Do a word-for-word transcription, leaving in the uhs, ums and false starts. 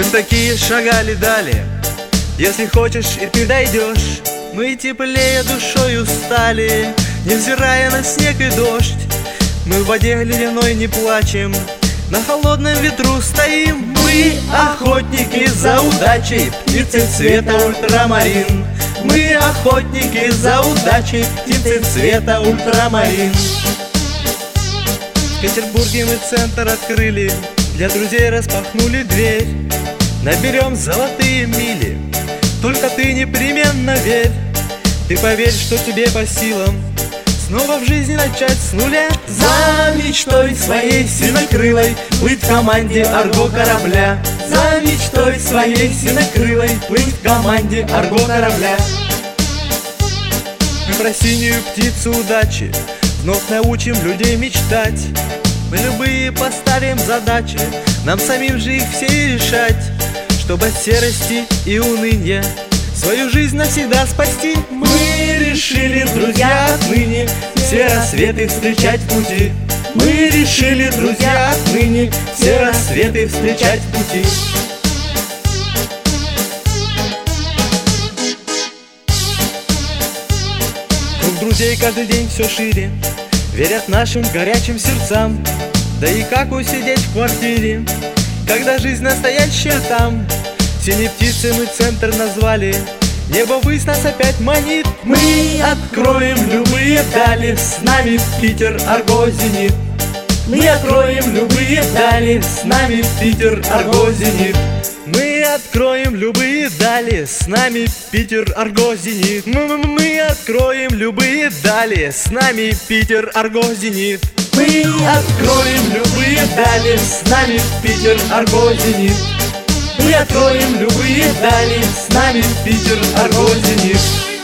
в такие шагали дали. Если хочешь, и ты дойдешь. Мы теплее душою стали, невзирая на снег и дождь. Мы в воде ледяной не плачем, на холодном ветру стоим. Мы охотники за удачей, птицы цвета ультрамарин. Мы охотники за удачей, птицы цвета ультрамарин. В Петербурге мы центр открыли, для друзей распахнули дверь. Наберем золотые мили, только ты непременно верь. Ты поверь, что тебе по силам снова в жизни начать с нуля. За мечтой своей синокрылой плыть в команде Арго корабля. За мечтой своей синокрылой плыть в команде Арго корабля. Мы про синюю птицу удачи вновь научим людей мечтать. Мы любые поставим задачи, нам самим же их все и решать, чтобы от серости и уныния свою жизнь навсегда спасти. Мы решили, друзья, отныне все рассветы встречать в пути. Мы решили, друзья, отныне все рассветы встречать в пути. Круг друзей каждый день все шире, верят нашим горячим сердцам. Да и как усидеть в квартире, когда жизнь настоящая там? Синей птицы мы центр назвали, небо ввысь нас опять манит. Мы откроем любые дали, с нами в Питер, Арго, Зенит. Мы откроем любые дали, с нами в Питер, Арго, Зенит. Мы откроем любые дали, с нами Питер, Арго, Зенит. Мы, мы, мы откроем любые дали, с нами Питер, Арго, Зенит. Мы откроем любые дали, с нами Питер, Арго, Зенит. Мы откроем любые дали, с нами Питер, Арго, Зенит.